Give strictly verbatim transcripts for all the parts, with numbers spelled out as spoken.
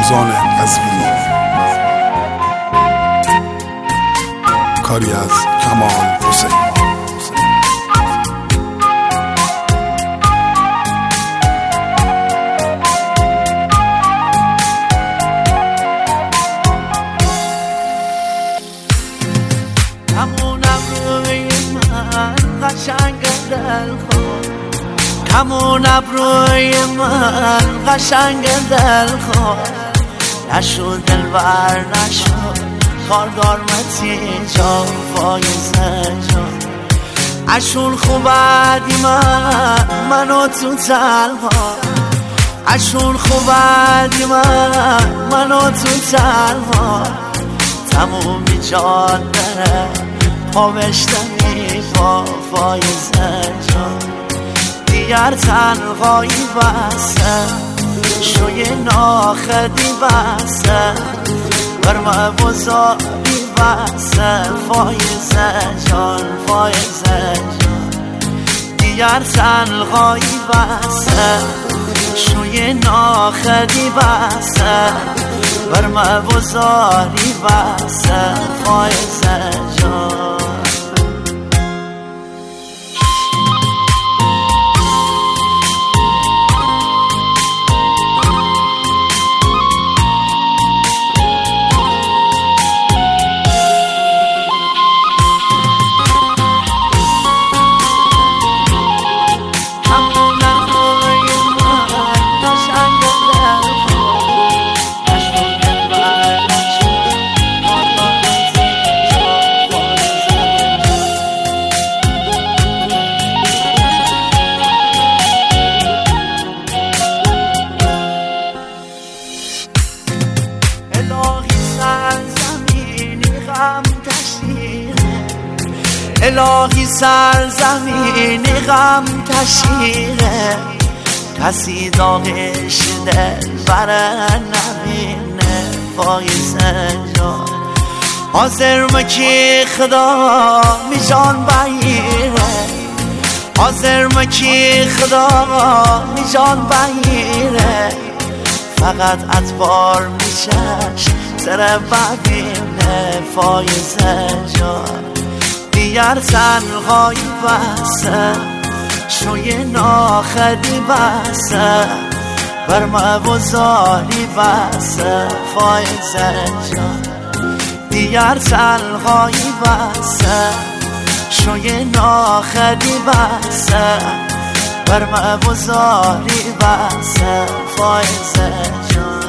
فرزان قزوینی. کاری از کمال حسین. همون ابروی من قشنگ دلخواه، همون ابروی من قشنگ دلخواه، نشد دلبر نشد کارگار متی جا فایزه جا، اشون خوبدی من منو تو تنها، اشون خوبدی من منو تو تنها، تمومی جان داره پاوشتنی با فایزه جان، دیگر تنهایی بسه شوی ناخدی بسه برمه بزاری بسه فایزه جان فایزه جان، دیگر تنهایی بسه شوی ناخدی بسه برمه بزاری بسه فایزه جان. الهی سرزمینی غم کشیره، کسی داغش دل بره نبینه فایزه جان، حاضر مکی خدا می جان بگیره، حاضر مکی خدا می جان بگیره، فقط ادبار میشش سر ببینه فایزه جان، دیگر تنهایی بسه شوی ناخدی بسه برمه بزاری بسه فایزه جان، دیگر تنهایی بسه شوی ناخدی بسه برمه بزاری بسه فایزه جان.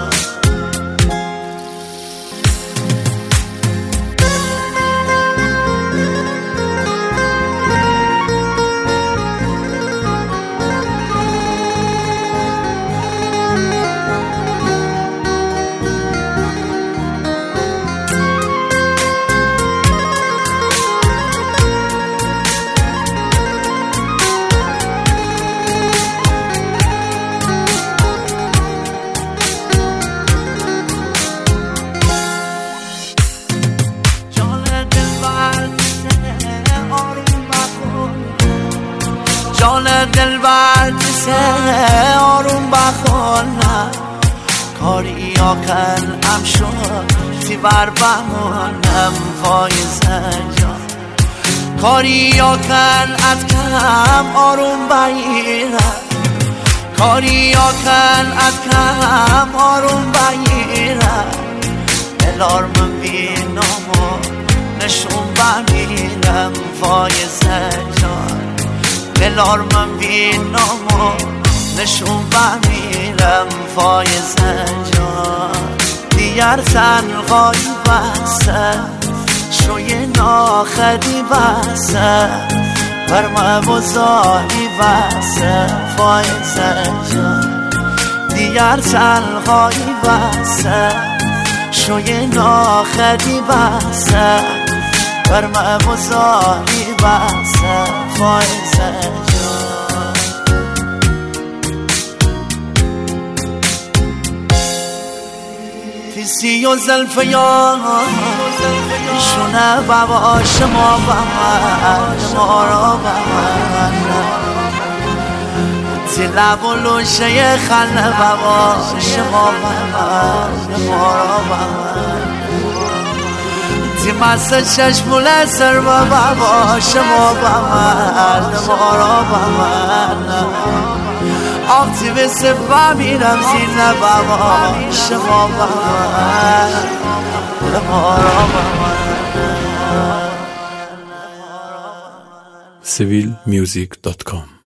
جان دل بردسه آروم بخونم، کاری آکن ام شد تی بر بمونم فایزه جان، کاری آکن ات کم آروم بگیرم، کاری آکن ات کم آروم بگیرم، دلار من بینم و نشون بگیرم فایزه جان، دلار من بینم و نشون بمیرم فایزه جان، دیگر تنهایی بسه شوی ناخدی بسه برمه بزاری بسه فایزه جان، دیگر تنهایی بسه شوی ناخدی بسه برمه بزاری بسه فایزه جان. تیسی و زلف یا شونه بابا شما بمن ما را بمن، تی لب و لوشه خنده بابا شما بمن مارا بمن تی مسته چشمونه سر بابا شما بمن مارا بمن آخ تی به سبا میرم زینه بابا شما بمن مارا بمن سیویل میوزیک دات کام